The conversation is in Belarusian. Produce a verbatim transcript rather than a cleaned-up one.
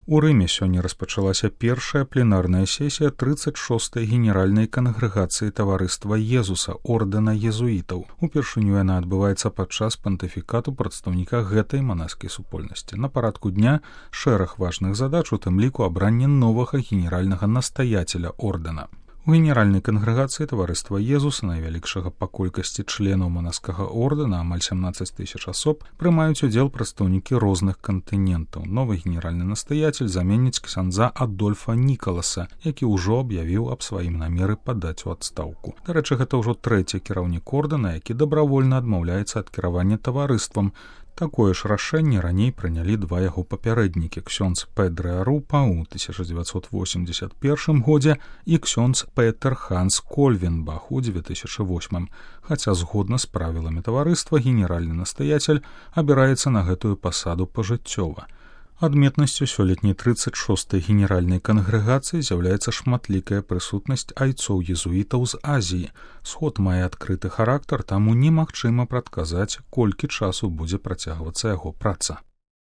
У Рыме сёння распачалася першая пленарная сесія трыццаць шостай генеральнай кангрэгацыі таварыства Езуса, ордэна езуітаў. Упершыню яна адбываецца падчас пантыфікату прадстаўніка гэтай манаскай супольнасці. На парадку дня шэраг важных задач, у тым ліку абранне новага генеральнага настаяцеля ордэна. У генеральнай кангрэгацыі таварыства Езуса, найвялікшага па колькасці членаў манаскага ордэна, амаль сямнаццаць тысяч асоб, прымаюць удзел прадстаўнікі розных кантынентаў. Новы генеральны настаяцель заменіць ксяндза Адольфа Нікаласа, які ўжо аб'явіў аб сваім намеры падаць у адстаўку. Дарэчы, гэта ўжо трэці кіраўнік ордэна, які дабравольна адмаўляецца ад кіравання таварыствам. Такое ж рашэнне раней прынялі два яго папярэднікі, ксёндз Пэдрэ Арупа ў тысяча дзевяцьсот восемьдесят першым годзе і ксёндз Петер Ханс Кольвенбах у дзве тысячы восьмым. Хаця згодна з правіламі таварыства генеральны настаяцель абіраецца на гэтую пасаду пажыццёва. Адметнасцю сёлетняй трыццаць шостай генеральнай кангрэгацыі з'яўляецца шматлікая прысутнасць айцоў езуітаў з Азіі. Сход мае адкрыты характар, таму немагчыма прадказаць, колькі часу будзе працягвацца яго праца.